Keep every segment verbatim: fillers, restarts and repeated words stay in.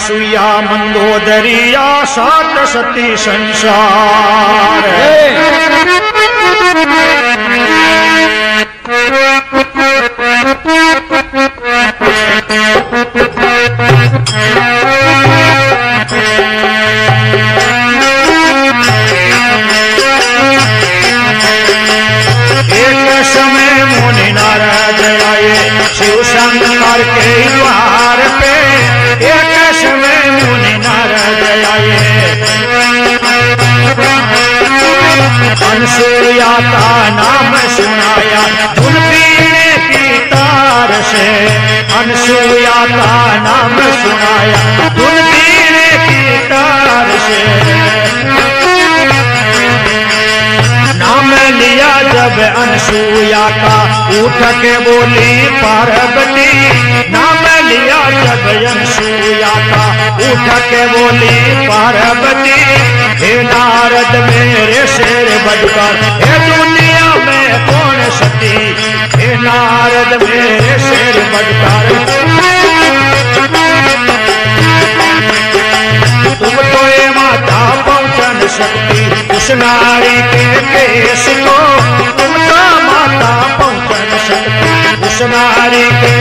अनसुईया मंदोदरिया सात सती संसार शिव शंकर के द्वार पे एक समय मुनि नारद आए। अनसुईया का नाम सुनाया धुन पीने की तार से। अनसुईया का नाम सुनाया धुन पीने की तार से। नाम लिया जब अनसुईया का उठ के बोली पार्वती। नाम लिया जब अनसुईया का उठ के बोली पार्वती। हे नारद मेरे शेर बजकर हे दुनिया में कौन सती। हे नारद मेरे शेर बजकर तुम तो ये माता पहुंचन सकती उस नारी के केस को। तुम तो माता पहुंचन सकती उस नारी के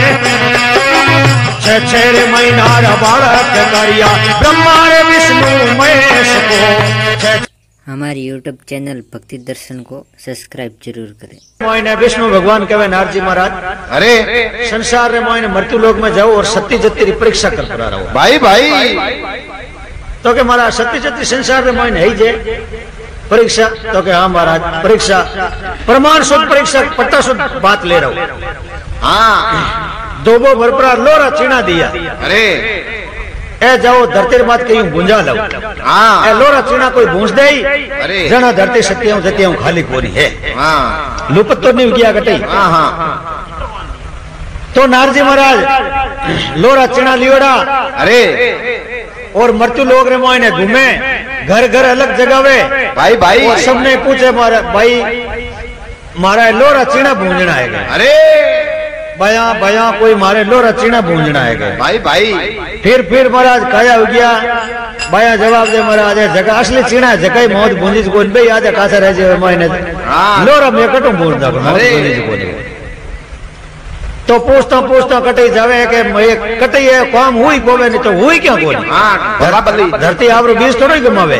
छह महीना बालक करिया ब्रह्मा विष्णु महेश को। हमारे यूट्यूब चैनल भक्ति दर्शन को सब्सक्राइब जरूर करें। मोइने विष्णु भगवान कहे नारजी महाराज अरे संसार रे मोइने मृत्यु लोक में जाओ और सत्य जत्ती परीक्षा करता रहो। भाई भाई तो के महाराज सत्य जत्ती संसार रे मोइने है जे परीक्षा। तो के हाँ महाराज परीक्षा प्रमाण शुद्ध परीक्षा पट्टा शुद्ध बात ले रहा हूँ। हाँ दो बो भरपरा लोरा चीना दिया। अरे ए जाओ धरती बात कहीं भूंजा लो। हाँ ए लोरा चीना कोई भूंज दे। अरे जना धरती सत्य जतिया खाली कोनी है। हाँ लुपत तो नहीं गया गटई। हाँ हाँ तो नारजी महाराज लोरा चीना लियोड़ा। अरे और मृत्यु लोग रे मोइने घूमे घर घर अलग जगह वे। भाई भाई सबने पूछे मारा भाई मारा लोरा चीना भूंजना है। अरे बया बया कोई मारे लोरा चीना भूंजना है। भाई भाई फिर फिर महाराज काया हो गया। बया जवाब दे महाराज जगह असली चीना जगह मौत भूंजी कोई भाई आज कासा रह जे मोइने लोरा में कटू भूंज दा कोई। तो पूछता पूछता कटई जावे के कटई है काम हुई कोवे नहीं तो हुई क्या बोली। हाँ धरती आवरो बीज थोड़ी गमावे।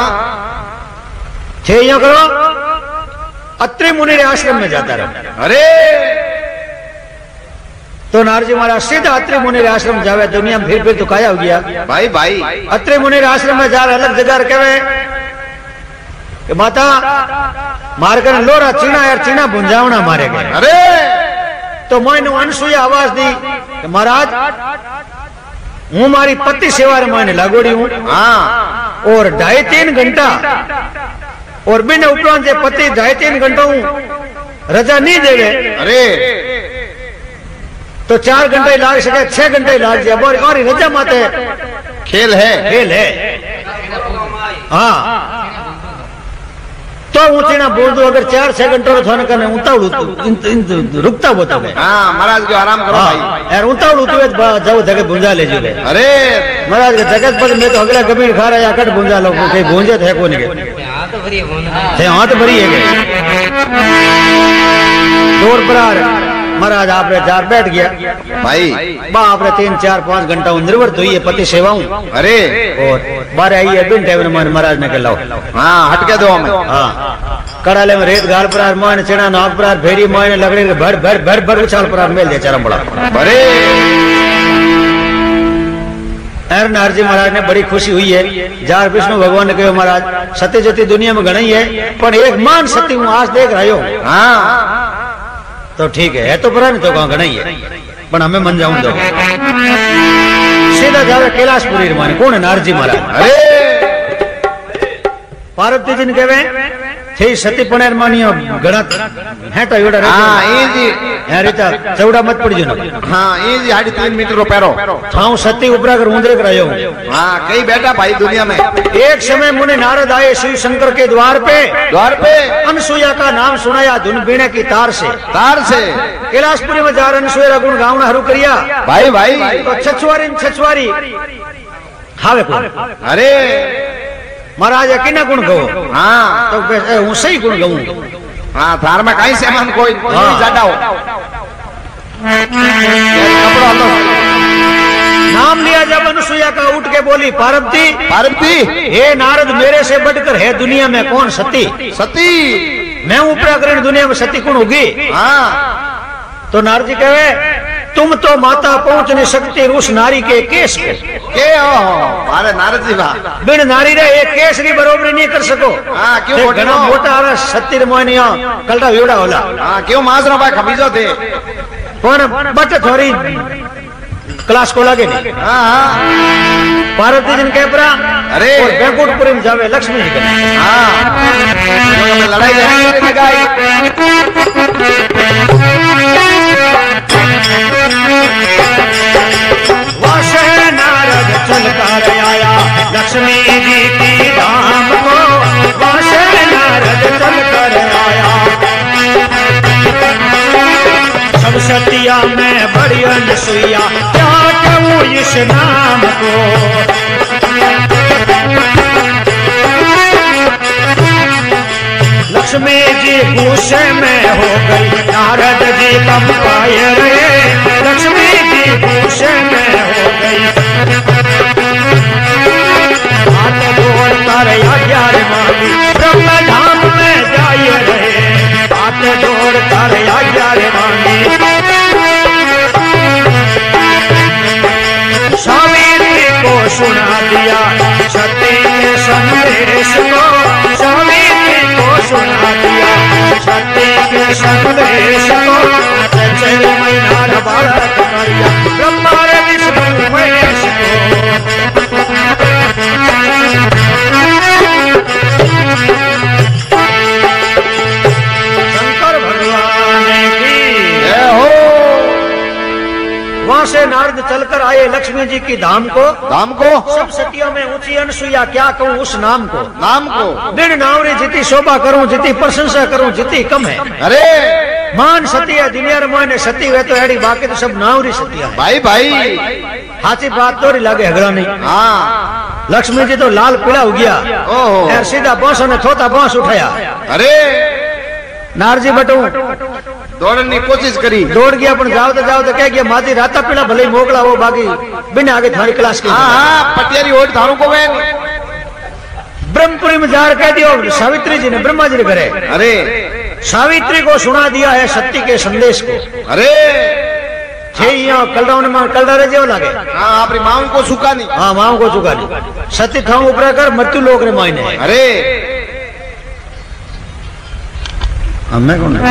छे यो करो अत्रि मुनि रे आश्रम में जाता रहो। अरे तो नारजी महाराज सीधा अत्रि मुनि रे आश्रम जावे। दुनिया में फिर फिर तो काया हो गया। भाई भाई अत्रि मुनि रे आश्रम में जा अलग जगह कहे कि माता मार कर लोरा चीना यार चीना भुंजावना मारे गए। अरे तो मैंने अनसुईया आवाज दी कि महाराज हूँ मारी पति सेवा रे मैंने लागोड़ी हूँ। हाँ और ढाई तीन घंटा और बिन उपरांत जे पति ढाई तीन घंटा हूँ रजा नहीं देवे। अरे तो चार घंटे लाग सके छह घंटे लाग जाए और, और रजा माते खेल है खेल है। हाँ तो ऊँची ना बोल दो अगर चार छह घंटों थाने करने उतावड़ू रुकता होता है। हाँ महाराज को आराम करो भाई यार उतावड़ू तो जाओ जगह भूंजा ले जो। अरे महाराज के जगत पर मैं तो अगला कबीर खा रहा है कट भूंजा लो कहीं भूंजे थे कौन के हाथ भरी है दौर पर महाराज आपने जार बैठ गया भाई बा आपने तीन चार पांच घंटा निर्वृत हुई है पति सेवाऊं। अरे और बारह आई है बिन टाइम महाराज ने कहलाओ। हाँ हट के दो हमें। हाँ कड़ाले में रेत गाल पर मान चना नाक पर फेरी मायने लगड़े भर भर भर भर उछाल पर मेल दे चरम बड़ा। अरे नारजी महाराज ने बड़ी खुशी हुई है। जार विष्णु भगवान ने कहो महाराज सत्य जति दुनिया में घनी है पर एक मान सत्य हूँ आज देख रहा हूँ। हाँ तो ठीक है, है तो परा नहीं तो कहाँ घना ही है पर हमें मन जाऊं दो। सीधा जावे कैलाशपुरी माने कौन है नारजी महाराज। अरे पार्वती जी ने कहे थे सती पनेर मानियो घना है तो योड़ा हाँ ये जी यार इता चौड़ा मत पड़ जो ना। हाँ ये जी हाड़ी तीन मीटर पैरो थाऊ सती उपरा कर उंदरे करायो। हाँ कई बैठा भाई दुनिया में। एक समय मुनि नारद आए शिव शंकर के द्वार पे द्वार पे अनसुईया का नाम सुनाया धुन बीणे की तार से तार से कैलाशपुरी में जा अनसुईया गुण गावना हरू करिया। भाई भाई तो छछवारी छछवारी हावे कोण अरे महाराज किना गुण गवो हाँ तो बे- हूँ सही गुण गवूं हाँ थार में कई सामान कोई हाँ। जाडाओ कपड़ो तो नाम लिया जब अनुसुईया का उठ के बोली पार्वती पार्वती हे नारद मेरे से बढ़कर है दुनिया में कौन सती सती मैं ऊपर अग्रणी दुनिया में सती कौन होगी हाँ तो नारद जी कहे तुम तो माता पहुंच नहीं सकती उस नारी के केस को के हो मारे नारद जी बा बिन नारी रे एक केस री बरोबरी नहीं कर सको हाँ क्यों ते बोली घणा नो? मोटा आरा सत्तिर मोहनिया कलटा वेड़ा होला हाँ क्यों माजरो भाई खमीजो थे पण बट थोड़ी क्लास को लगे नहीं हाँ हाँ पार्वती जी ने कह परा अरे। और बैंकुटपुरी में जावे लक्ष्मी जी के हाँ लड़ाई लड़ाई लगाई वासे नारद चल कर आया लक्ष्मी जी की धाम को वासे नारद चल कर आया सब सतिया में बड़ी अनुसुईया क्या कहूँ इस नाम को लक्ष्मी जी गुस्से में हो गई नारद जी कब पाए रहे लक्ष्मी जी गुस्से में हो गई हाथ जोड़ कर आज्ञा मांगी ब्रह्म धाम में जाए रहे हाथ जोड़ कर आज्ञा मांगी सावित्री को सुना दिया सती के संदेश को सावित्री को सुना दिया सती के संदेश को चल महीना बालक करिया ब्रह्मा रे विष्णु महेश को शंकर भगवान की जय हो वहां से नारद चलकर आए लक्ष्मी जी की धाम को धाम को सब सतियों में ऊंची अनुसुईया क्या कहूँ उस नाम को नाम को बिन नावरी जितनी शोभा करूं जितनी प्रशंसा करूं जितनी कम है अरे मान सती है दुनिया रे माने सती है तो एड़ी बाकी तो सब नावरी सतिया है भाई भाई हाथी बात तो लागे हगड़ा नहीं हाँ लक्ष्मी जी तो लाल पीला हो गया ओहो यार सीधा बांसों ने थोता बांस उठाया अरे नारजी बटू दौड़ने की कोशिश करी दौड़ गया अपन जाओ तो जाओ तो कह गया माती राता पीला भले ही मोकला हो बाकी बिना आगे तुम्हारी क्लास की हाँ हाँ पटियारी ओट थारू को वे ब्रह्मपुरी में जार कह दियो सावित्री जी ने ब्रह्मा जी ने करे अरे सावित्री को सुना दिया है सत्य के संदेश को अरे छे यहाँ कलराव ने मां कलरा रे जेव लागे हाँ अपनी माँ को सुखा नहीं हाँ माओ को चुका नहीं सत्य थाऊ उपरा कर मृत्यु लोक रे मायने अरे हमें कौन है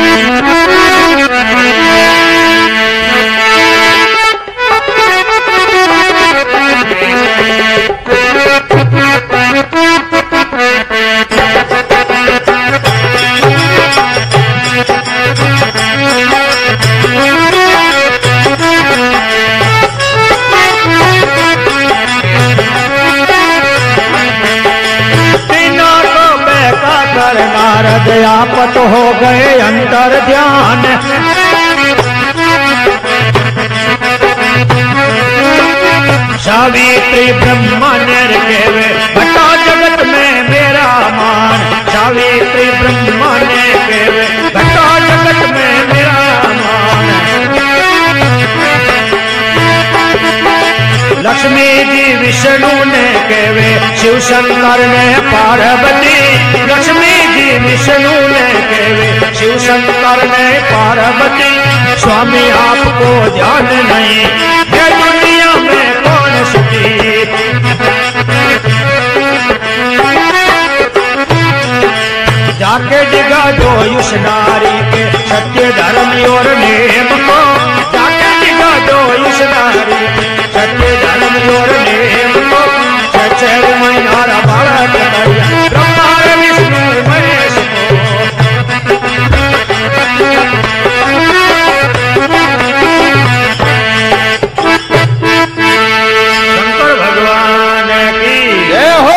नारद आपत हो गए अंतर ध्यान सावित्री ब्रह्मण्य केवे बता जगत में मेरा मान सावित्री ब्रह्मण्य केवे बता जगत में मेरा मान लक्ष्मी जी विष्णु ने केवे शिव शंकर ने पार्वती लक्ष्मी जी विष्णु ने केवे शिव शंकर ने पार्वती स्वामी आपको ध्यान नहीं ये दुनिया में कौन सुखी जाके डिगा दो उस नारी के सत्य धर्म और नेम को जाके डिगा दो उस नारी के सत्य धर्म और नेम को चचर मैनारा बालक करिया ब्रह्मा विष्णु महेश शंकर भगवान की जय हो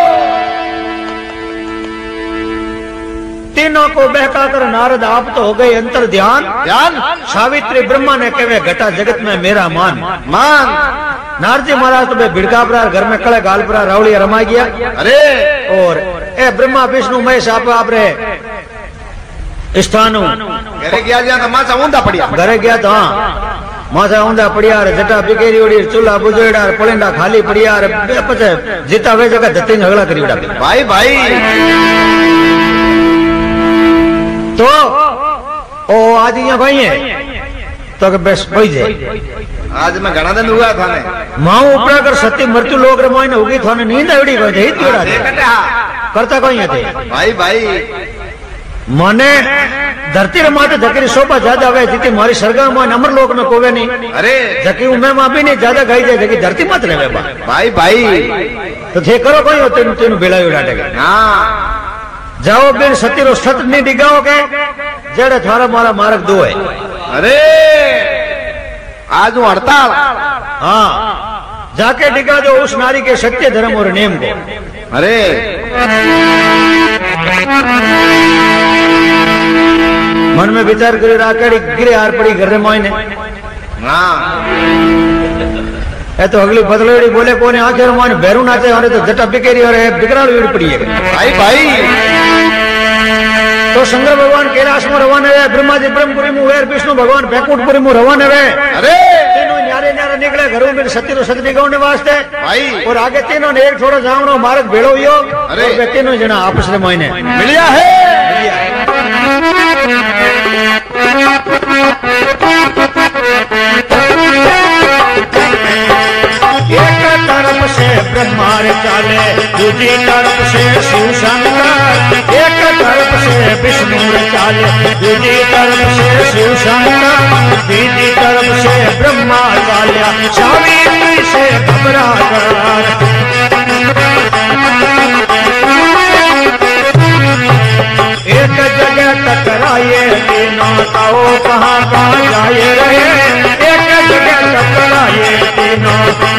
तीनों को बहका कर नारद आप तो हो गए अंतर ध्यान ध्यान सावित्री ब्रह्मा ने कहे घटा जगत में मेरा मान मान नारजी महाराज तो भिड़कापरा घर में कड़े गालपरा रावलिया रमा गया। अरे और ए ब्रह्मा विष्णु महेश आप आप रे स्थानु घरे गया जा तो माचा ऊंधा पड़िया घरे गया तो हाँ माथा ऊंधा पड़िया रे जटा बिकेरी ओड़ी चूल्हा बुजोड़ा पलेंडा खाली पड़िया रे पछे जीता वे जगह धत्ती झगड़ा करी उड़ा भाई भाई तो ओ आज यहाँ भाई है तो के बेस भाई जे आज मैं घना दिन हुआ था ने माऊ उपरा कर सत्य मृत्यु लोग रे मोine होगी थाने नींद आवड़ी कोई थे तोड़ा करता कोई है थे भाई भाई मने धरती रे माथे धकेरी शोभा ज्यादा आवे जीती मारी सरगा में अमर लोक में कोवे नहीं। अरे जकी मैं मां भी नहीं ज्यादा गाई जाए जकी धरती मत रहे बा भाई भाई तो थे करो कोई हो तेनु तेनु बेला उड़ाटेगा हाँ जाओ बिन सती रो सत नहीं डिगाओगे जेड़े थारा मारा मार्ग दो है। अरे आज हूँ हड़ताल हाँ जाके डिगा जो उस नारी के सत्य धर्म और नेम को। अरे मन में विचार करे राकड़ी गिरे हार पड़ी घर मोine हाँ ए तो अगली बदलेड़ी बोले कोने आखिर मोine बैरू नाचे और तो जटा बिकेरी और बिकराल उड़ पड़ी है भाई भाई तो शंकर भगवान कैलाश में रवाना है ब्रह्मा जी ब्रह्मपुरी में वेर विष्णु भगवान बैकुंठपुरी में रवाना है। अरे तीनों न्यारे न्यारे निकले घरों में सत्य तो सत्य गाउने वास्ते भाई और आगे तीनों ने एक छोड़ो जावनो मार्ग भेड़ो यो अरे और तीनों जना आपस में मोine मिलिया है एक तरफ से ब्रह्मा चाले दूसरी तरफ से शिव शंकर एक तरफ से विष्णु चाले दूसरी तरफ से शिव शंकर तीसरी तरफ से ब्रह्मा चाल्या सावित्री से घबरा कर एक जगह टकराए तीनों ताओ कहाँ कहाँ जाए रहे एक जगह टकराए तीनों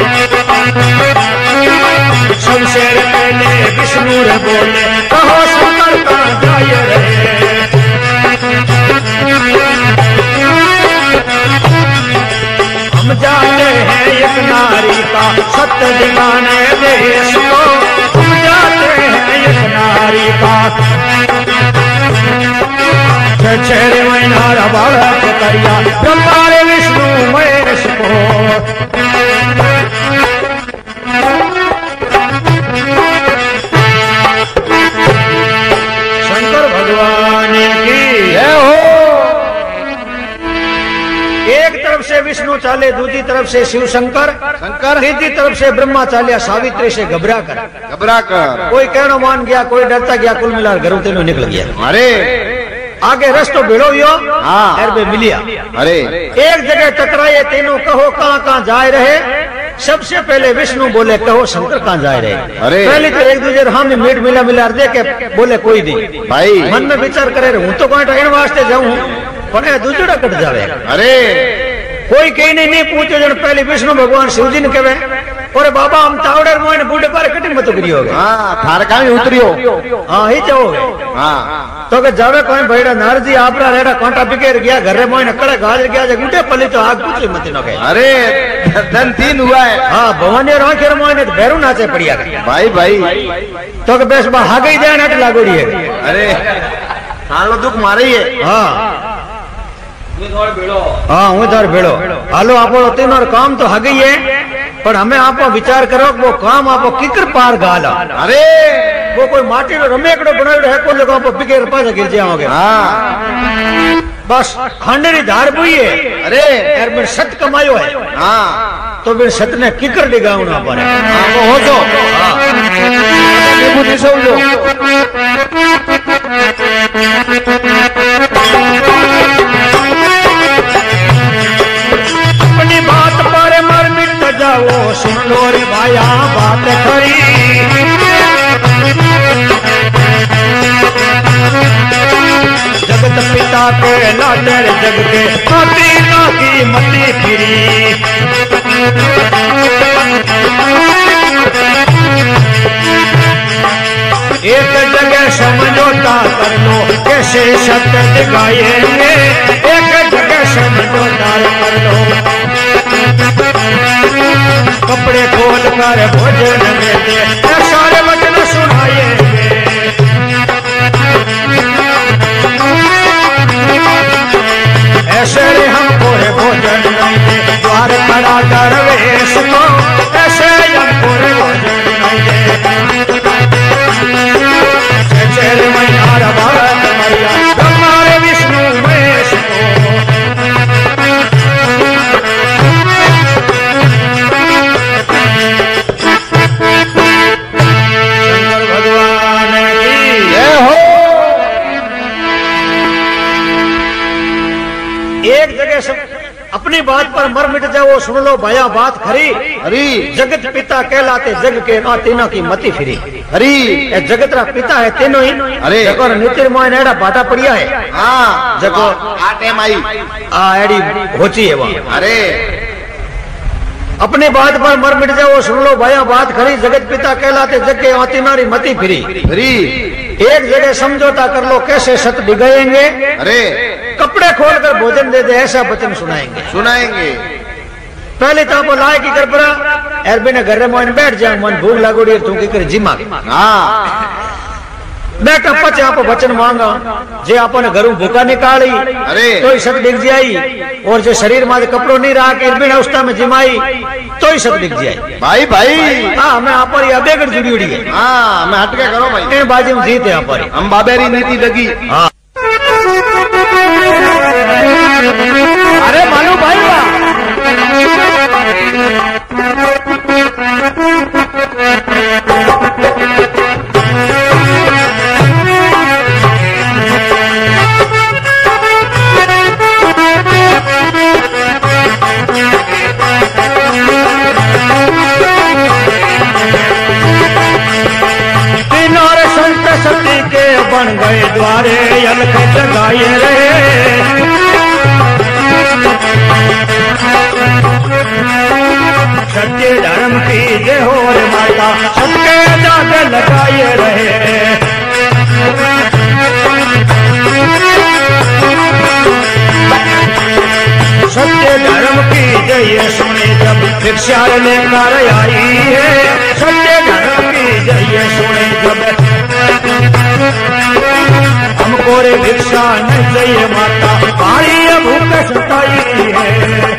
सबसे पहले विष्णु रे बोले कहो शंकर कहाँ जाए रहे हम जाते हैं एक नारी का सत्य दिखाने देश को हम जाते हैं एक नारी का चेहरे में नारा बालक करिया ब्रह्मा रे विष्णु महेश को शंकर भगवान की जय हो। एक तरफ से विष्णु चाले दूसरी तरफ से शिव शंकर शंकर तीसरी तरफ से ब्रह्मा चालिया सावित्री से घबरा कर घबरा कर कोई कहना मान गया कोई डरता गया कुल मिला घरों तेनों निकल गया। अरे आगे रस्तो भेड़ो यो हाँ एर पे मिलिया। अरे एक जगह टकराए तीनों कहो कहाँ कहाँ जाए रहे सबसे पहले विष्णु बोले कहो शंकर कहाँ जाए रहे। अरे पहले तो एक दूसरे हम मीट मिला मिला दे के बोले कोई नहीं भाई मन में विचार करे हूँ तो कोई इन वास्ते जाऊं पर दूसरा कट जावे। अरे कोई कहीं नहीं, नहीं पूछो जन पहले विष्णु भगवान शिव जी ने कहे और बाबा हम तावड़र मोइन बूढ़े पर कटी मत करियो हाँ थार का भी उतरियो हाँ ही चाहोगे हाँ तो के जावे कोई भैड़ा नारजी आपरा रेड़ा कांटा बिकेर गया घर रे मोइन कड़े गाजर गया जब उठे पली तो आग पूछे मत न कहे। अरे धन तीन हुआ है हाँ भवानी और आंखेर मोइन भैरू नाचे पड़िया भाई भाई तो के बेस बा हागई दे नट लागोड़ी है। अरे हालो दुख मारे ही है हाँ हाँ हूँ तार भेड़ो हालो आपो तीन और काम तो हगी है पर हमें आपो विचार करो वो काम आपो किकर पार गाला। अरे वो कोई माटी रो रमेकड़ो बनायो है कोई लोग आपो बिकेर पास गिर जाओगे। हाँ बस खंडरी धार बुई है। अरे यार मैं सत कमायो है हाँ तो फिर सत ने किकर डिगाऊ ना पड़े। हाँ वो हो तो बुद्धि समझो अपनी बात पर मर मिट जाओ सुन लो रे भाया बात खरी जगत पिता के लाटे जग के माती नाकी मती फिरी एक जगह समझौता कर लो कैसे सत्य दिखाएंगे एक जगह समझौता कर लो कपड़े खोल कर भोजन देते सारे वचन सुनाएंगे। ऐसे रे हमको रे भोजन नहीं दे द्वार खड़ा दरवेश को ऐसे हमको रे भोजन नहीं दे चेरे मैनार भारत मरिया हमारे विष्णु महेश को शंकर भगवान की जय हो। एक जगह सब अपनी बात पर मर मिट जाओ सुन लो भया बात खरी हरी जगत पिता कहलाते जग के ना तीनों की मती फिरी हरी ए जगत रा पिता है तीनों ही अरे जको नितिर मोहन एड़ा बाटा पड़िया है हाँ जको आ टेम आई आ एड़ी होची है वहां अरे अपनी बात पर मर मिट जाओ सुन लो भया बात खरी जगत पिता कहलाते जग के ना तीनों की मती फिरी हरी एक जगह समझौता कर लो कैसे सत डिगाएंगे अरे कपड़े खोलकर भोजन दे दे ऐसा वचन सुनाएंगे सुनाएंगे। पहले तो आप लाए की कर परा एरबी ने घर मोहन बैठ जाए मन भूख लागोड़ी तू की कर जिमा हाँ बैठा पचे आप वचन मांगा जे आपने घरों भूखा निकाली अरे तो ही सत दिख जाई और जो शरीर में कपड़ों नहीं रहा के एरबी ने उस्ता में जिमाई तो ही सत दिख जाए भाई भाई हाँ मैं आप पर यह बेगड़ जुड़ी उड़ी है हाँ मैं हटके करो भाई इन बाजी में जीते आप पर हम बाबेरी नीति लगी हाँ अरे मालू भाई वाह सती के बन गए द्वारे अलख जगाए रहे सत्य धर्म की जय हो रे माता सबके दाग लगाए रहे सत्य धर्म की जय सुने जब भिक्षा लेकर आई है सत्य धर्म की जय सुने जब हमको रे भिक्षा नहीं चाहिए माता पानी भूख सताई है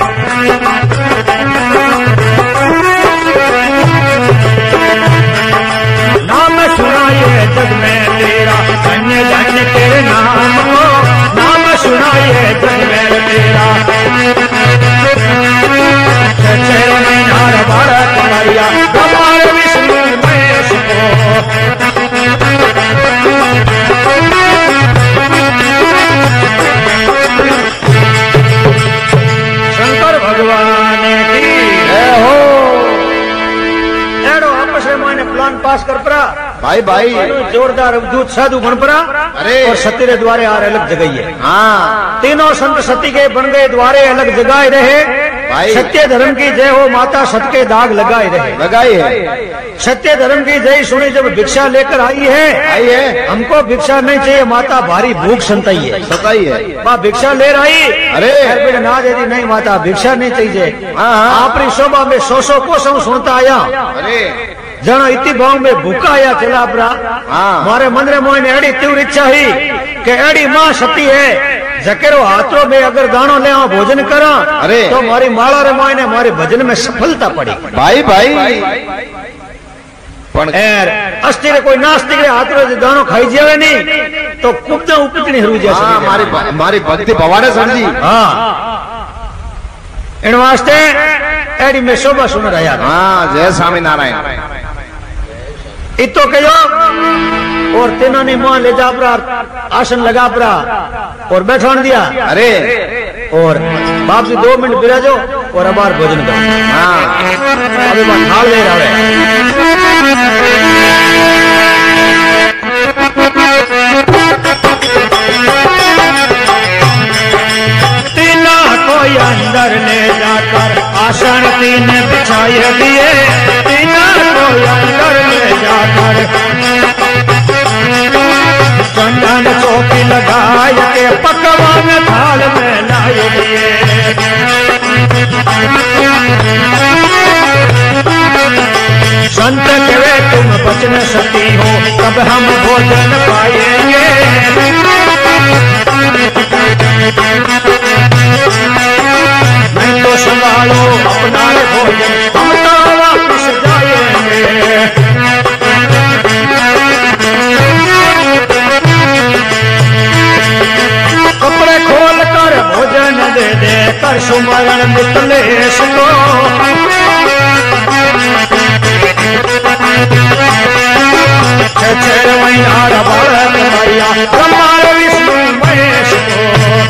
नाम सुनाइए जग में तेरा धन्य धन्य तेरे नाम को नाम सुनाइए जग में तेरा चेर मैनार भारत मरिया हमारे विष्णु महेश को शंकर भगवान की जय हो। एडो आपस में मैंने प्लान पास कर पड़ा भाई भाई जोरदार दूध साधु बन पड़ा अरे और सती रे द्वारे आर अलग जगह है हाँ तीनों संत सती के बन गए द्वारे अलग जगाए रहे भाई सत्य धर्म की जय हो माता सत के दाग लगाए रहे लगाई है सत्य धर्म की जय सुनी जब भिक्षा लेकर आई है आई है हमको भिक्षा नहीं चाहिए माता भारी भूख संताई है सताई है माँ भिक्षा ले रही अरे ना दे दी नहीं माता भिक्षा नहीं चाहिए हाँ हाँ आपरी शोभा में सौ सौ कोसों सुनता आया अरे जनो इति भाव में भूखा आया चला अपरा हाँ मारे मन रे मोहन एड़ी तीव्र इच्छा ही कि एड़ी माँ सती है जकेरो हाथों में अगर दानो ले भोजन करा अरे तो मारी माला रे मोहन मारे भजन में सफलता पड़ी भाई भाई एर अस्थिर कोई नास्तिक रे हाथ रे दानो खाई जावे नहीं तो कुब्दा उपटनी हरू जैसे हाँ मारी मारी भक्ति पवाड़े समझी हाँ इन वास्ते एड़ी में शोभा सुन रहा हाँ जय स्वामी नारायण इतो कहो और तीनों ने मुंह ले जा परा आसन लगा परा और बैठान दिया अरे और बाप जी दो मिनट बिराजो और अबार भोजन करो हाँ अभी बात हाल ले रहा है तीना कोई अंदर ले जाकर आसन तीन बिछाए दिए तीना कोई अंदर ले जाकर चंदन चौकी लगाए के पकवान थाल में लाए दिए संत कहे तुम बचन सती हो तब हम भोजन पाएंगे। मैं तो संभालो अपना भोजन हम तो वापस जाएंगे। कपड़े खोल कर भोजन दे दे कर सुमरण मितलेश को। छह महीना बालक भैया ब्रह्मा विष्णु महेश को।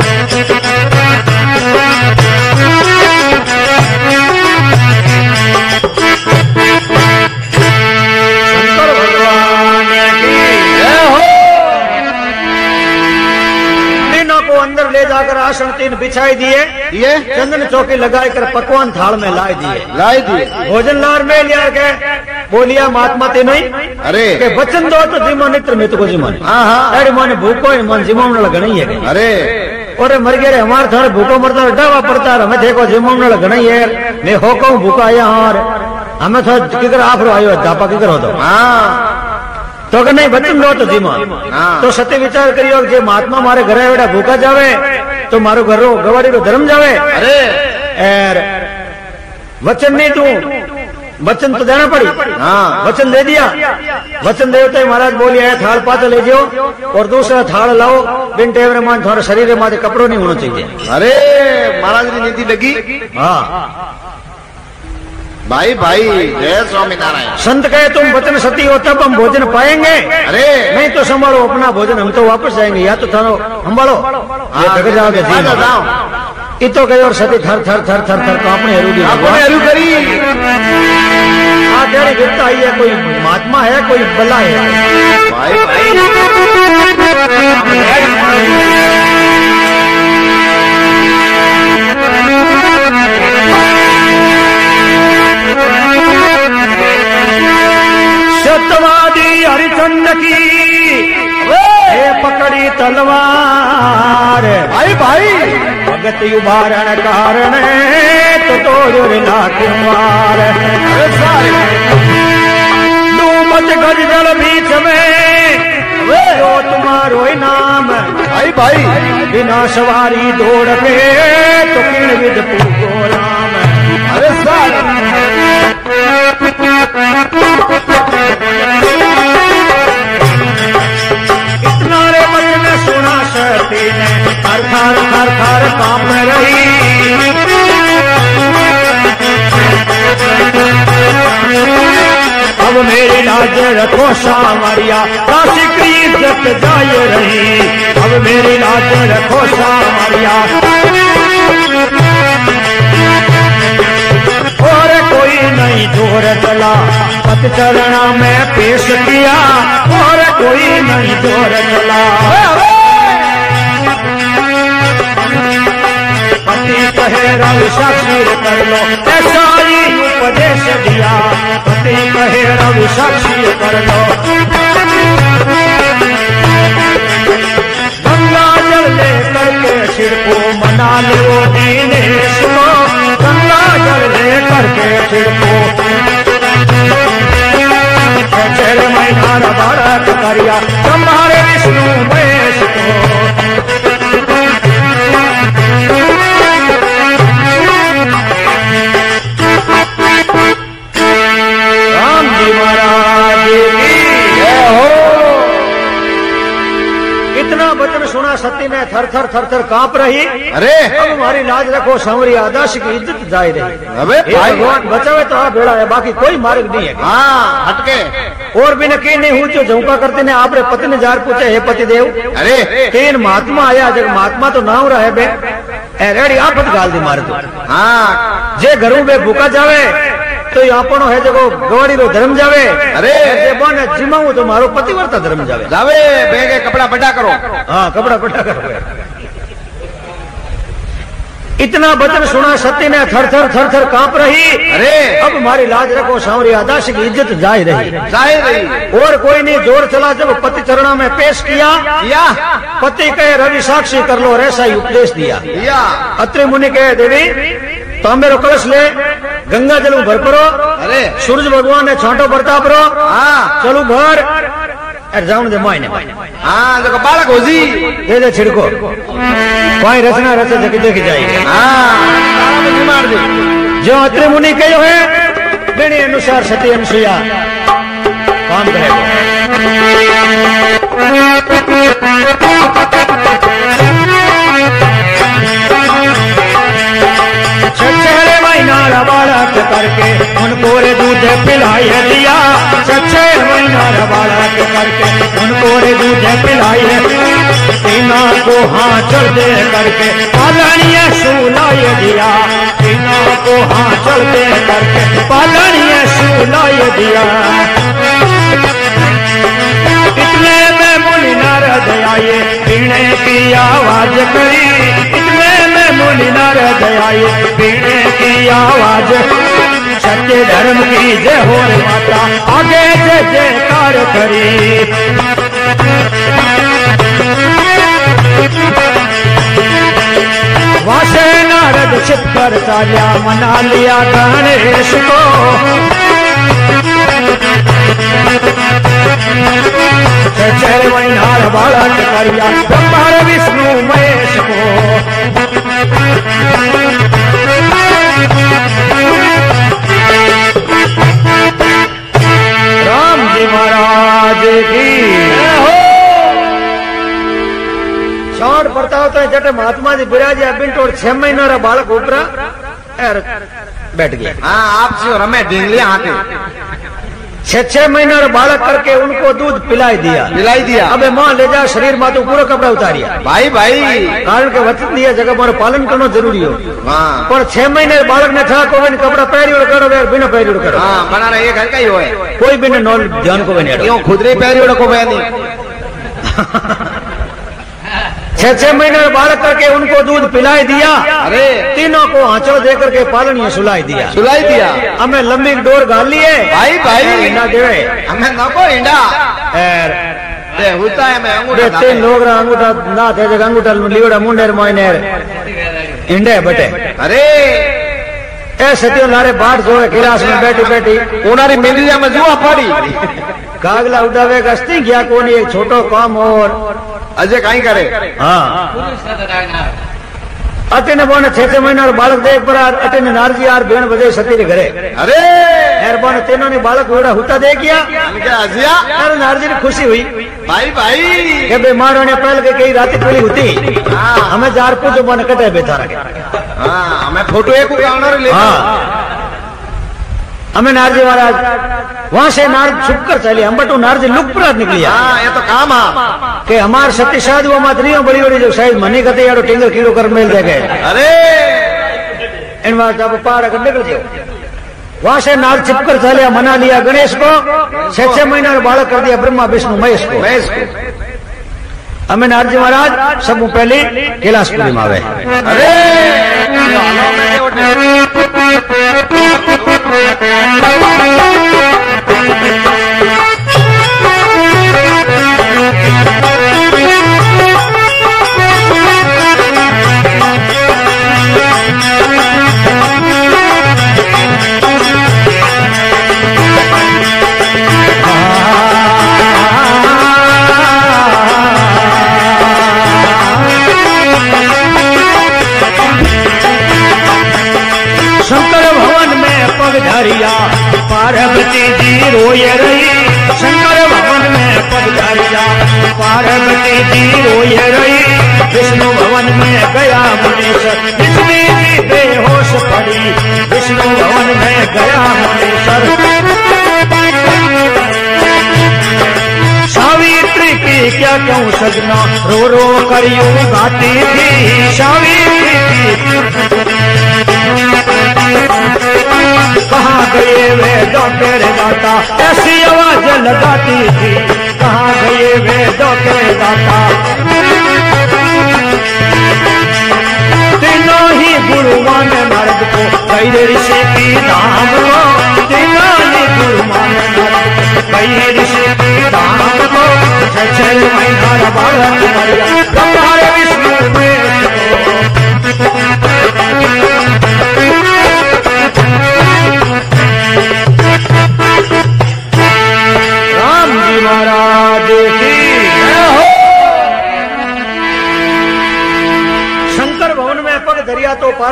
शंकर भगवान की जय हो। तीनों को अंदर ले जाकर आसन तीन बिछाई दिए, ये चंदन चौकी लगाई कर पकवान थाल में लाई दिए। लाई दिए भोजन लार में लिया के बोलिया महात्मा तीनों ही अरे के वचन दो तो जिमो नित्र मित को जिमो। हाँ हाँ अरे मन भूखो ही मन जिमो न लगनी है। अरे और मर गए हमारे थाने भूखो मरता डावा पड़ता है हमें देखो जिमो न लगनी है। मैं हो कहूँ भूखा आया और हमें थोड़ा किकर आप रो आयो जापा किकर हो तो हाँ तो अगर नहीं वचन लो तो जिमो। हाँ। तो सत्य विचार करियो जे महात्मा मारे घरे बेटा भूखा जावे तो मारो घर गवाड़ी रो धर्म जावे। अरे एर वचन नहीं तू वचन तो देना पड़ी। हाँ वचन दे दिया। वचन देवते महाराज बोलिए थाल पात ले जाओ और दूसरा थाल लाओ बिन टेवरे मान थोड़ा शरीर में कपड़ों नहीं होना चाहिए। अरे महाराज की नीति लगी। हाँ भाई भाई जय स्वामी नारायण। संत कहे तुम वचन सती हो तब हम भोजन पाएंगे। अरे नहीं तो संभालो अपना भोजन हम तो वापस जाएंगे या तो थानो संभालो थक जाओगे। ई तो कहे और सती थर थर थर थर थर कांपने हरू आपने हरू करी। आ तेरी गिरता आई है कोई महात्मा है कोई बला है। भाई भाई सत्यवादी हरिचंद्र की हे पकड़ी तलवार। भाई भाई भगत उभारण कारण तो तोड़ लाखवार। डूबत गज जल बीच में जो तुम्हारो नाम। भाई भाई बिना सवारी दौड़ पे तो किण विद पूको राम। अरे सार इतना रे वचन सुना सती ने थर थर थर थर कांप रही। अब मेरी लाज रखो सामरिया काशी की इज्जत जाए रही। अब मेरी लाज रखो सामरिया और कोई नहीं जोर चला पत चरणा में पेश किया। और कोई नहीं जोर चला पति कहे रवि साक्षी कर लो ऐसा ही उपदेश दिया। पति कहे रवि साक्षी कर लो गंगा जल ले करके सिर को मना लो दीनेश को। गंगा जल ले करके सिर को चल महीना बालक करिया तुम्हारे विष्णु महेश को। राम जी महाराज की जय हो। इतना वचन सुना सती ने थर थर थर थर कांप रही। अरे अब हमारी लाज रखो सांवरी आदर्श की इज्जत जाए रही। अबे हे भाई भगवान बचावे तो आप बेड़ा है बाकी कोई मार्ग नहीं है। हाँ हटके और भी नकी नहीं हुई जो झुमका करते ने आपरे पति ने जार पूछे हे पति देव। अरे तीन महात्मा आया जब महात्मा तो नाम रहे बे ए रेडी आपत गाल दी मार दो। हाँ जे घरों में भूखा जावे तो आपनो है जगो गवाड़ी रो धर्म जावे। अरे जे बने जिमाऊ तो मारो पतिव्रता धर्म जावे। जावे बेगे कपड़ा बड़ा करो। हाँ कपड़ा बड़ा करो। इतना वचन सुना सती ने थर थर थर थर कांप रही। अरे अब हमारी लाज रखो सांवरी आदर्श की इज्जत जाए रही। जाए रही। और कोई नहीं जोर चला जब पति चरणा में पेश किया। या पति कहे रवि साक्षी कर लो और ऐसा ही उपदेश दिया। या अत्रि मुनि कहे देवी तो मेरे कलश ले गंगा जल भर परो। अरे सूरज भगवान ने छोटो प्रताप रो। हाँ चलू भर अरे जाऊं दे मायने हाँ देखो बालक हो जी दे दे छिड़को कोई रचना रचे जकी देखी जाएगी। हाँ बीमार दे जो अत्रि मुनि कहो है बेने अनुसार सती अनुसुईया काम करेगा। छछे महीना बालक करके उनको रे दूध पिलाई दिया। छछे महीना बालक करके उनको रे दूध पिलाई तीना को हाथ दे करके पालनिया सुलाई दिया। तीना को हाथ दे करके पालनिया सुलाई दिया। इतने में मुनि नारद आए पीने की आवाज करी। इतने में मुनि नारद आए पीने की आवाज। सत्य धर्म की जय हो माता आगे जय जयकार करी। वासे नारद छिप कर चालिया मना लिया गणेश को। छह महीना बालक करिया ब्रह्मा विष्णु महेश को। राम जी महाराज की शॉट पड़ता होता है जटे महात्मा जी बिराजे बिंटोर छह महीना रा बालक उपरा बैठ गया। हाँ आप जो रमे ढींगलिया हाथे छह छह महीना बालक करके उनको दूध पिलाई दिया पिलाई दिया। अबे माँ ले जा शरीर में तो पूरा कपड़ा उतारिया भाई भाई कारण के वचन दिया जगह मारो पालन करना जरूरी हो। हाँ पर छह महीने बालक ने था को कपड़ा पहरी उड़ करो बिना पहरी उड़ करो। हाँ बना रहे घर का ही हो कोई भी नॉल ध्यान को बने क्यों खुदरे पहरी उड़ को बहनी। छह छह महीने बालक करके उनको दूध पिलाई दिया। अरे तीनों को आंचल दे करके पालनिया सुलाई दिया। सुलाई दिया हमें लंबी डोर गाल लिए भाई भाई ना देवे हमें नको इंडा दे होता है मैं अंगूठा तीन लोग रा अंगूठा ना थे जगह अंगूठा लीवड़ा मुंडेर मोइनेर इंडे बटे। अरे ए सतियो लारे बाट जो गिलास में बैठी बैठी उनारी मिंडिया में जुआ पड़ी कागला उड़ावे गस्ती गया कोनी एक छोटो काम और अजय कहीं करे। हाँ अटेने बोने छह छह महीना बालक देख पर अटेने नारजी यार बेन बजे सती रे घरे। अरे यार बोने तीनों ने बालक उड़ा हुता दे किया क्या अजिया यार नारजी ने खुशी हुई भाई भाई के बीमारों ने पहल के कई रात पड़ी होती। हाँ हमें जार पूछो बोने कटे बेचारा के। हाँ हमें फोटो एक उगावना ले। हाँ हमें नारजी महाराज वहां से नारद छुप कर चले हम बटू नारजी लुक पर निकली। हाँ ये तो काम है के हमार सती साधु मात्रियों बड़ी बड़ी जो शायद मनी कहते यारो टिंगर कीड़ो कर मिल जाएगा। अरे इन बात जब पार अगर निकल जाओ वहां से नार छिप कर चले मना लिया गणेश को। छह छह महीना बालक कर दिया ब्रह्मा विष्णु महेश को। महेश को हमें नारजी महाराज सब पहले कैलाशपुरी में आवे। अरे धरिया पार्वती जी रोय रही। शंकर भवन में पग धरिया पार्वती जी रोय रही। विष्णु भवन में गया मुनीश्वर विष्णु जी बेहोश पड़ी। विष्णु भवन में गया मुनीश्वर सावित्री की क्या कहूँ सजना रो रो करियो गाती थी। सावित्री की कहाँ गए वे डॉक्टर दाता ऐसी आवाज लगाती थी। कहाँ गए वे डॉक्टर दाता तीनों ही गुरुमान नारद को कई ऋषि की धाम को। तीनों ही गुरुमान नारद को कई ऋषि की धाम को। छह छह महीना बालक मरिया ब्रह्मा विष्णु महेश को।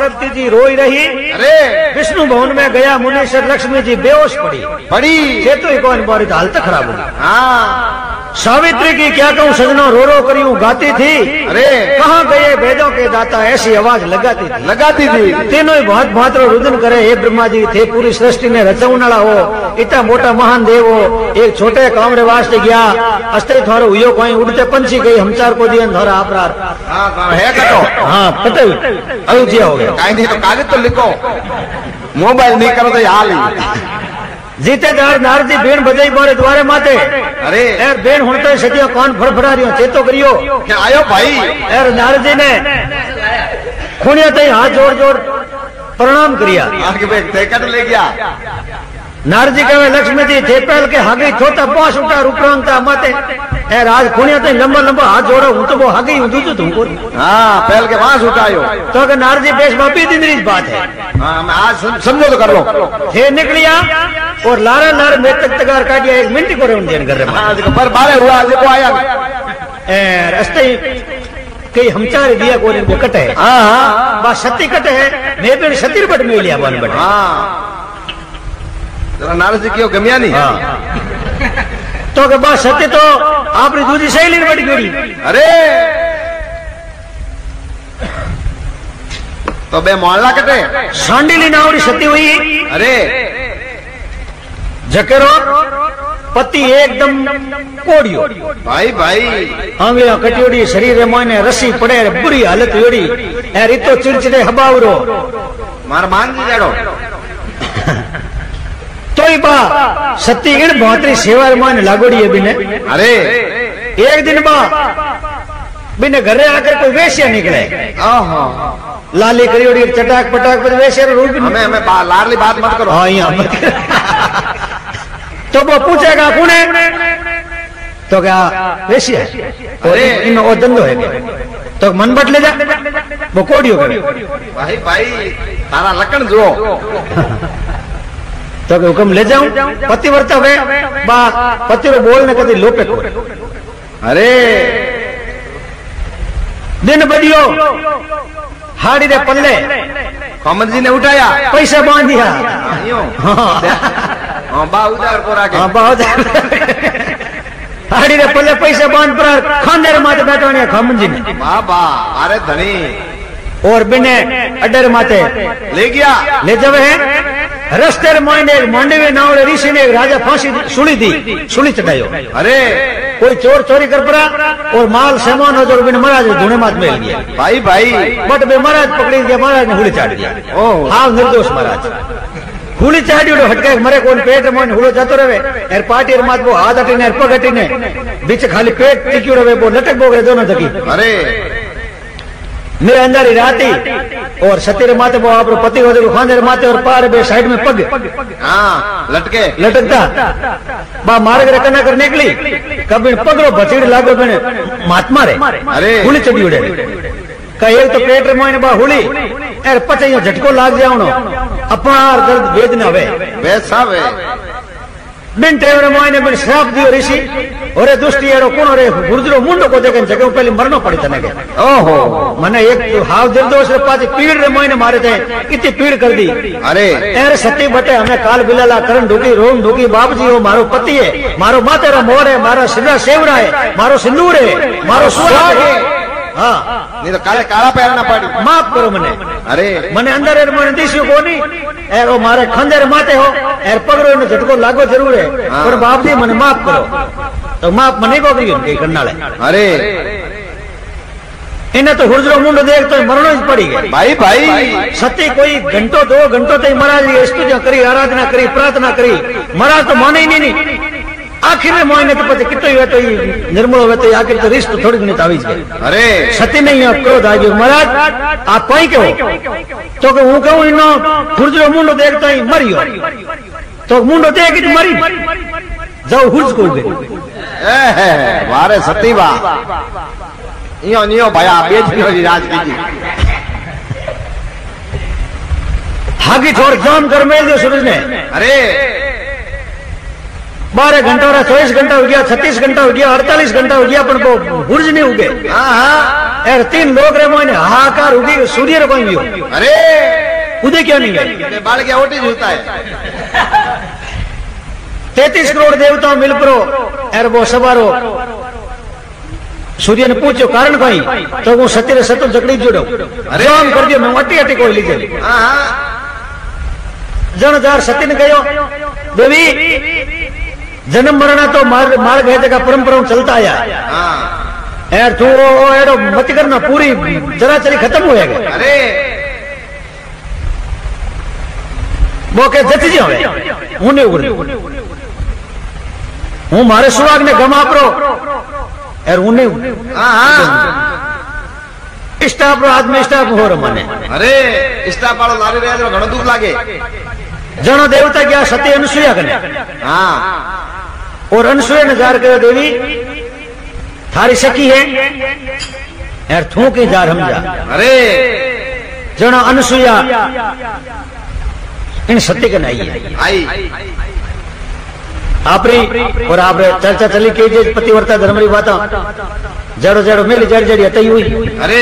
पार्वती जी रोई रही। अरे विष्णु भवन में गया मुनीश्वर लक्ष्मी जी बेहोश पड़ी बड़ी चेतो ही कौन बारी हालत खराब हुई। हाँ सावित्री की क्या कहूँ सजनों रो रो करी गाती थी। अरे कहाँ गए वेदों के दाता ऐसी आवाज लगाती थी लगाती थी तीनों ही बहुत भांत रुदन करे हे ब्रह्मा जी थे पूरी सृष्टि ने रचवनाला हो इतना मोटा महान देव हो एक छोटे कामरे वास्ते गया अस्ते थारो हुयो कोई उड़ते पंछी गई हमचार को दिया थारा अपराध। हाँ हाँ, है कटो हाँ कटे अयोध्या हो गया काई नहीं तो कागज तो लिखो मोबाइल नहीं करो तो हाल ही जीते दार नारदी बेन बजाई बोरे द्वारे माते। अरे यार बेन होते सदियों कौन फड़फड़ा रही हो चेतो करियो क्या आयो भाई यार नारदी ने खुनिया तई हाथ जोड़ जोड़ प्रणाम करिया आगे पे टिकट ले गया नारजी कहे लक्ष्मी जी थे पहल के हागी छोटा पास उठा रूपरांगता माते ए राज खुनिया ते लंबा लंबा हाथ जोड़ो हूं तो वो हागी हूं दूजो तुमको हाँ पहल के पास उठायो तो कि नारजी पेश बापी दिन रीत बात है। हाँ मैं आज सम- समझो तो कर लो थे निकलिया और लारा लार में तक तगार काटिया एक मिनट को रेउन देन कर रहे आज को पर बारे हुआ आज को आया ए रस्ते कई हमचार दिया को ने कट है। हाँ हाँ बा सती कट है मैं भी सतीर बट में लिया बन बट हाँ जरा नारद जी क्यों गमिया नहीं तो के बाद सत्य तो आपरी दूजी सहेली ने बड़ी गड़ी। अरे तो बे मोहल्ला कटे सांडीली नावड़ी सती हुई। अरे जकेरो पति एकदम कोड़ियो भाई भाई आंगलियां कटियोड़ी शरीर माने रस्सी पड़े बुरी हालत होड़ी ए रितो चिड़चिड़े हबावरो मार मान जी जाड़ो तोई बा सती इन बहतरी सेवा मान लागोड़ी है बिने। अरे एक दिन बा बिने घरे आकर कोई वेश्या निकले ओहो लाली करियोड़ी चटाक पटाक पर वेश्या रूप भी हमें हमें बा, लाडली बात मत करो हाँ यहाँ मत तो वो पूछेगा कौन है तो क्या वेश्या है अरे इन वो धंधो है तो मन बट ले जा वो कोड़ियो करे भाई भाई तारा लकन जो तो के हुक्म ले जाऊं पतिव्रता हुए बा पति रो बोलने कदी लोपे को अरे दिन बदियो हाड़ी रे पल्ले कॉमन जी ने उठाया पैसा बांधिया यूं हाँ हाँ बा उधर को राखे हाँ बहुत हाड़ी रे पल्ले पैसा बांध पर खानदार माते बैठा खामन जी ने वाह वाह अरे धनी और बिने अडर माते ले गया ले जावे है रस्ते मायने एक मांडवी नावड़े ऋषि ने एक राजा फांसी सुली दी सुली चढ़ायो। अरे कोई चोर चोरी कर पड़ा और माल सामान हो जो बिन महाराज धुने मात मिल गया भाई भाई बट बे महाराज पकड़ी दिया महाराज ने हुली चाट दिया। ओह हाँ निर्दोष महाराज हुली चाटी हटके मरे कौन पेट में हुलो जातो रहे एर पार्टी मात वो हाथ हटी ने पग हटी ने बीच खाली पेट टिक्यू रहे वो लटक बोग रहे दोनों थकी अरे मेरे अंदर ही राती और सतीर माते वो आप पति हो खानदार माते और पार बे साइड में पग हाँ लटके लटकता बा मार्ग रे कना कर निकली कभी पगड़ो बचीड़ लागो बने महात्मा रे अरे हुली चढ़ी उड़े का एक तो पेट रे मोने बा हुली एर पचे यो झटको लाग जावनो अपार दर्द वेदना वे वैसा वे बिन टेवरे मोने बिन श्राप दियो ऋषि ओरे दुष्टि एरो कोन रे गुर्जरो मुंडो को देखे जगह पहले मरनो पड़ी तने के ओहो मने एक तो हाव निर्दोष रे पाती पीड़ रे मोने मारे थे इतनी पीड़ कर दी। अरे एर सती बटे हमें काल बिलाला करण ढूकी रोम ढूकी बाप जी हो मारो पति है मारो माते रा मोर है मारो सिरा सेवरा है मारो सिंदूर है मारो सुहाग है हाँ नहीं तो काले काला पहनना पड़ी माफ करो मने अरे मने अंदर एर मन दिस्यो कोनी एर ओ मारे खंजर माते हो एर पगड़ो ने झटको लागो जरूर है पर बाप जी मने माफ करो तो माफ मने को करियो के करनाले अरे इन्हें तो हुजरो मुंडो देख तो मरणो ही पड़ी गई। भाई भाई सती कोई घंटो दो घंटो तक महाराज की स्तुतियां करी आराधना करी प्रार्थना करी महाराज तो माने ही नहीं, नहीं। आखिर में मोहने तो पता कितो ही तो निर्मल हुए तो आखिर तो रिश्त थोड़ी घनी तावीज गई। अरे सती नहीं है क्रोध आ गयो महाराज आप कोई के हो तो के हूं कहूं इनो हुजरो मुंडो देखता ही मरियो तो मुंडो देख के मरी जाओ हुज को गई ए वारे सती बा इयो नियो भया बेच पियो जी राज की हागी छोड़ जाम कर मेल दियो सूरज ने। अरे बारह घंटा हो चौबीस घंटा हो गया, छत्तीस घंटा हो गया, अड़तालीस घंटा हो गया, पर वो बुर्ज नहीं उगे। हाँ हाँ यार तीन लोग रे मोने हाहाकार उगी, सूर्य रे कोई भी हो अरे उदय क्यों नहीं गए? बाल क्या ओटी होता है। तैतीस करोड़ देवताओं मिल परो यार वो सवारो सूर्य ने पूछो कारण कोई, तो वो सत्य सतु जकड़ी जोड़ो अरे हम कर दियो, मैं अटी अटी कोई लीजिए। हाँ हाँ जन जार सत्य ने कहो देवी जन्म मरना तो मार्ग मार्ग है जगह परंपरा चलता आया हाँ यार तू वो एडो मत करना, पूरी जरा चली खत्म हो जाएगा। अरे वो के जत जी होवे हूं ने उगड़ हूं मारे सुहाग ने गम आपरो यार हूं ने हाँ हाँ स्टाफ रो आदमी स्टाफ हो रो मने अरे स्टाफ वालों लारी रहे तो घणो दुख लागे। जनो देवता क्या सत्य अनुसुया कने हाँ और अनुसुया ने जार करो देवी थारी सखी है यार थू की जार हम जा अरे जनो अनुसुया इन सत्य के नहीं है आई आपरी और आप चर्चा चली के जे पतिव्रता धर्म री बात जड़ो जड़ो मिली जड़ जड़ी हतई हुई। अरे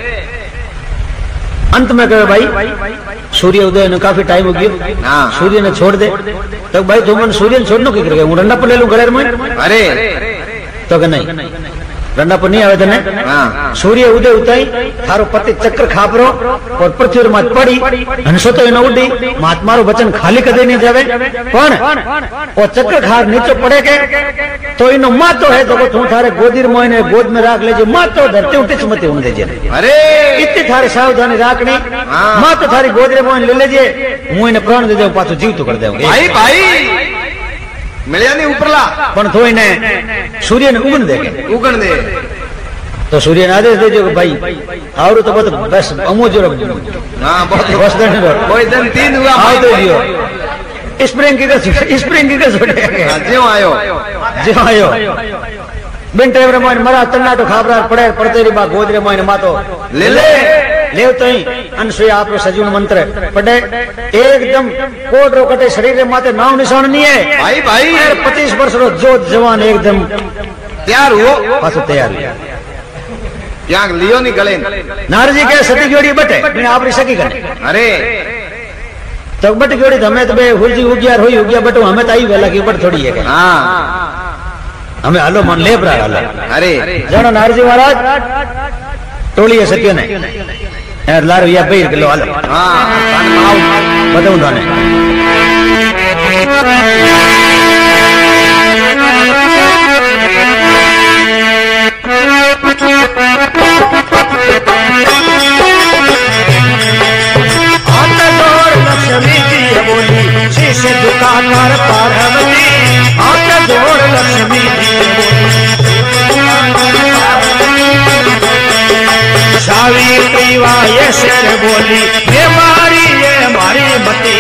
अंत में कहे भाई सूर्य उदय ने काफी टाइम हो गया, हाँ। सूर्य ने छोड़ दे तो भाई तुम सूर्य ने छोड़नो की करके हूं रंडा पर ले लूं गलेर में अरे तो के नहीं रंडा पर नहीं आवे तने हाँ सूर्य उदय उताई थारो पति चक्र खापरो और पृथ्वी मात पड़ी हंसो तो इनो उड़ी महात्मा रो वचन खाली कदे नहीं जावे पण और चक्र खार नीचे पड़े के तो इनो मात तो है तो तू थारे गोदीर मोने गोद में राख लेजे मात तो धरती उठे चमते उन देजे अरे इतनी थारे सावधानी राखनी मात तो थारी गोद रे मोने ले लेजे हूं इने प्राण दे दे पाछो जीव तो कर दे भाई भाई मिलिया नहीं उपरला पण तो इने सूर्य ने उगन दे उगन दे तो सूर्य ने आदेश दे जो भाई और तो बस बस अमो जो हाँ बहुत बस दिन कोई दिन तीन हुआ आओ तो जियो स्प्रिंग की स्प्रिंग की छोड़े ज्यो आयो जो आयो बिन टाइम रे मोइन मरा तन्ना तो खाबरा पड़े पड़ते री बा गोदरे मोइन मातो ले ले ले तो ही अनसुया आप सजीवन मंत्र पढ़े एकदम कोड रो कटे शरीर रे माते नाम निशान नहीं है भाई भाई पच्चीस वर्ष रो जो जवान एकदम तैयार हो पास तैयार क्या लियो नहीं गले नारजी के सती जोड़ी बटे मैं आप सकी करे अरे तो बट जोड़ी हमें तो बे हुलजी उगियार होई उगिया बटो हमें तो आई वेला की बट थोड़ी है हाँ हमें हालो मन ले रहा हालो अरे जानो नारजी महाराज टोली है सत्य ने यार लारो या बेर किलो हालो हाँ बताऊं थाने लक्ष्मी जी बोली शीशे दुकानदार पार्वती हाथ जोड़ लक्ष्मी जी सावित्री वाये शेर बोली ये मारी ये मारी मती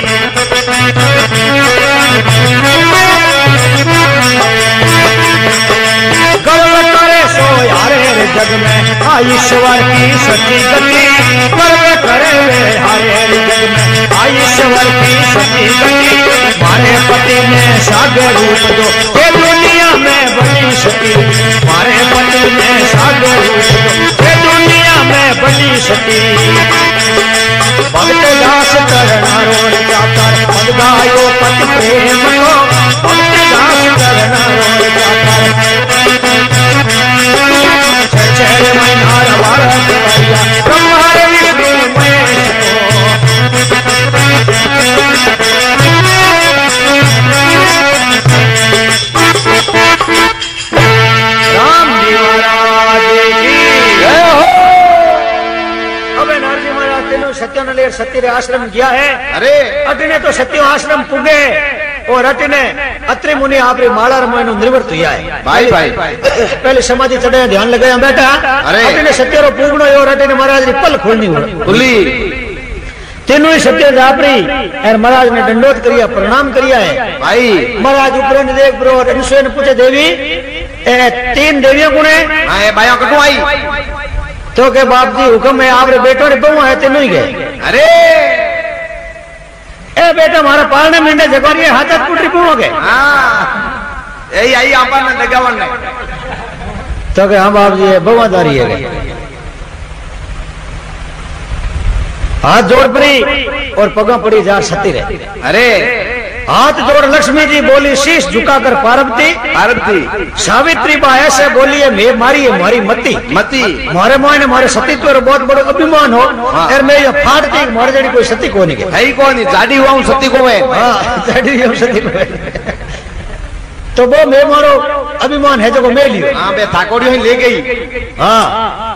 गर्व करे सो यारे जग में ईश्वर की सच्ची गति गर्व करे वे हारे जग में ईश्वर की सच्ची गति मारे पति ने सागर रूप दो ये दुनिया में बनी सती मारे पति ने सागर रूप दो ये दुनिया में बनी सती भक्त दास करना रोड जाकर पद गायो पति प्रेम को भक्त दास करना रोड जाकर चैर महीना भारत ब्रह्मांड विष्णु महेश राम जी महाराज की जय हो। अबे नारजी महाराज तेनो सत्य ने ले सत्य रे आश्रम गया है अरे अटने तो सत्य आश्रम पुगे और अटने अत्रि मुनि आपरे माला रमोयनो निर्वृत्त हुआ है भाई भाई पहले समाधि चढ़े ध्यान लगाया बेटा अरे अटने सत्य रो पुगनो और अटने महाराज री पल खोलनी हो खुली तीनों ही सत्य जापरी और महाराज ने दंडोत करिया प्रणाम करिया है भाई महाराज ऊपर ने देख ब्रो अनुसुया ने पूछे देवी ए तीन देवियों कौन है हाँ ये भाइयों कटू आई तो के बाप जी हुक्म है आप रे बेटो रे बहु है तीनों ही गए अरे ए बेटा मारा पालने मींडे जगोरी हाथ कुटरी पूरो के હા એ આઈ આપણને દગાવણ ને तो के हम बाप जी बवादारी है हाथ जोड़ पड़ी और पगा पड़ी जा सती रहे અરે हाथ जोड़ लक्ष्मी जी बोली शीश झुकाकर पार्वती પાર્વતી सावित्री बा ऐसे बोली है मैं मारी है मारी मती મતી मारे मोने मारे सतीत्व रो बहुत बड़ो अभिमान हो हाँ। यार मैं ये फाड़ती मारे जड़ी कोई सती कोनी के થઈ કોની જાડી હું સતી કોમે हां जड़ी हम सती को तो वो मैं मारो अभिमान है जो मैं लियो હા બે થાકોડી અહીં ले गई हाँ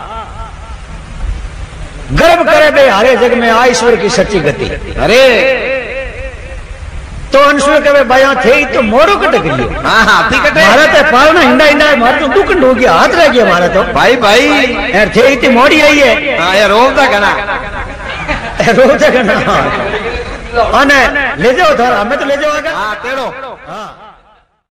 गर्व करे बे हरे जग में आ ईश्वर की सच्ची गति અરે तो अंशुल के बया थे तो मोरो कटक लियो હા હા ઠીક છે मारा तो पालना हिंडा हिंडा मारे तो दुकंड हो गया हाथ रह गया मारा तो ભાઈ ભાઈ यार थे इतनी मोड़ी आई है હા યાર રોવતા ઘણા रोज ना अने ले जाओ थारा हमें तो ले जाओ आगे હા તેડો हाँ